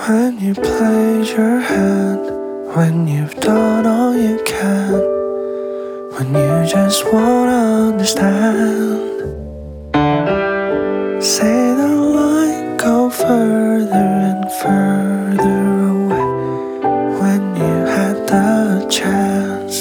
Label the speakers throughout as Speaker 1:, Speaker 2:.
Speaker 1: When you played your hand, when you've done all you can, when you just wanna understand. Say the line, go further and further away when you had the chance.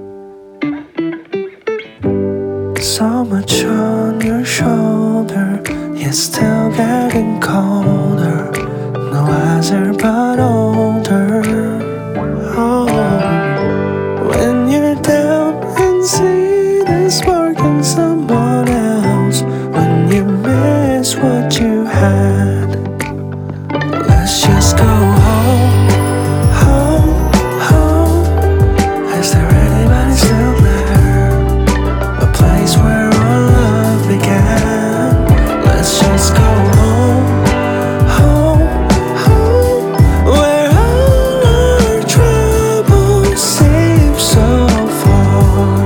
Speaker 1: So much on your shoulder, yet still getting colder. No wiser but older. Oh, when you're down and see the spark in someone else, when you miss what you had, let's just go home, home, home. Is there anybody still there? A place where our love began. Let's just go home, home, home, where all our troubles seem so far.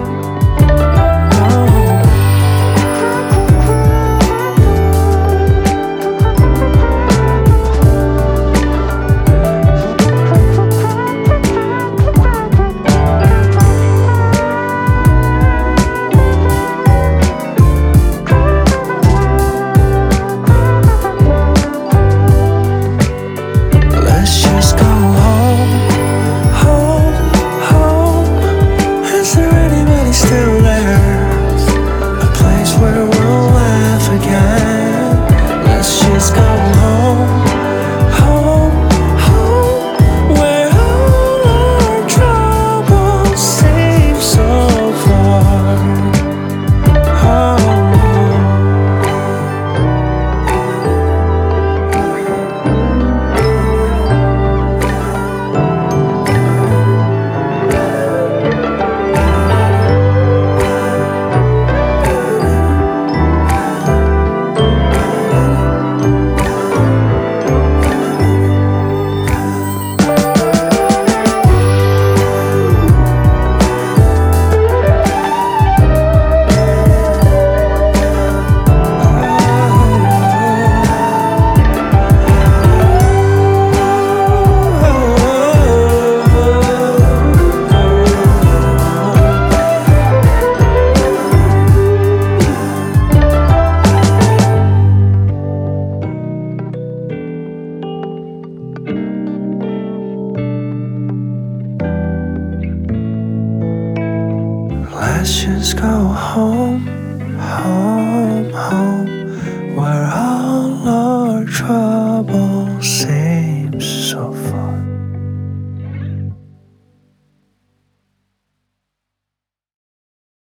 Speaker 1: Let's just go home, home, home. Is there anybody still there? A place where we'll laugh again. Let's just go home, home, home, where all our troubles seem so far. Let's just go home, home, home, where all our troubles